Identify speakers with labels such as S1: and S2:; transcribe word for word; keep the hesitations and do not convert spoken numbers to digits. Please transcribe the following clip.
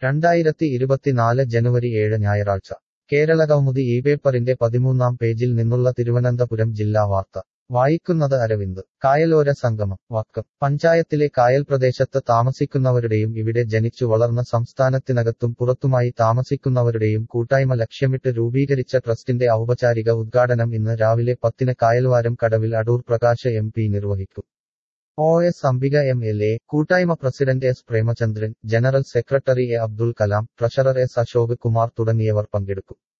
S1: രണ്ടായിരത്തി ഇരുപത്തിനാല് ജനുവരി ഏഴ് ഞായറാഴ്ച കേരളകൗമുദി ഈ പേപ്പറിന്റെ പതിമൂന്നാം പേജിൽ നിന്നുള്ള തിരുവനന്തപുരം ജില്ലാ വാർത്ത വായിക്കുന്നത് അരവിന്ദ് കായലോര സംഗമം വക്കം പഞ്ചായത്തിലെ കായൽ പ്രദേശത്ത് താമസിക്കുന്നവരുടെയും ഇവിടെ ജനിച്ചു വളർന്ന സംസ്ഥാനത്തിനകത്തും പുറത്തുമായി താമസിക്കുന്നവരുടെയും കൂട്ടായ്മ ലക്ഷ്യമിട്ട് രൂപീകരിച്ച ട്രസ്റ്റിന്റെ ഔപചാരിക ഉദ്ഘാടനം ഇന്ന് രാവിലെ പത്തിന് കായൽവാരം കടവിൽ അടൂർ പ്രകാശ് എം പി നിർവഹിക്കും. O S Ambika M L A, കൂട്ടായ്മ president S Premachandran, general secretary A Abdul Kalam, treasurer S Ashok Kumar തുടങ്ങിയവർ പങ്കെടുക്കും.